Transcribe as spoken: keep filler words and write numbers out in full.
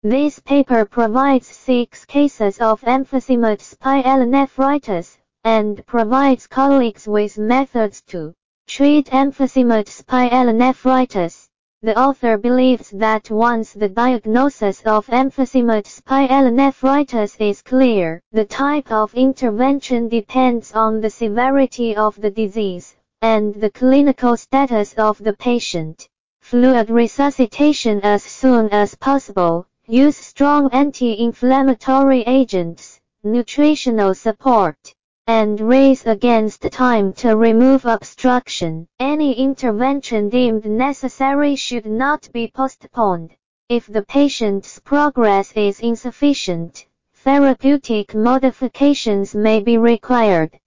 This paper provides six cases of emphysema pyelonephritis, and provides colleagues with methods to treat emphysema pyelonephritis. The author believes that once the diagnosis of emphysema pyelonephritis is clear, the type of intervention depends on the severity of the disease and the clinical status of the patient. Fluid resuscitation as soon as possible. Use strong anti-inflammatory agents, nutritional support, and race against time to remove obstruction. Any intervention deemed necessary should not be postponed. If the patient's progress is insufficient, therapeutic modifications may be required.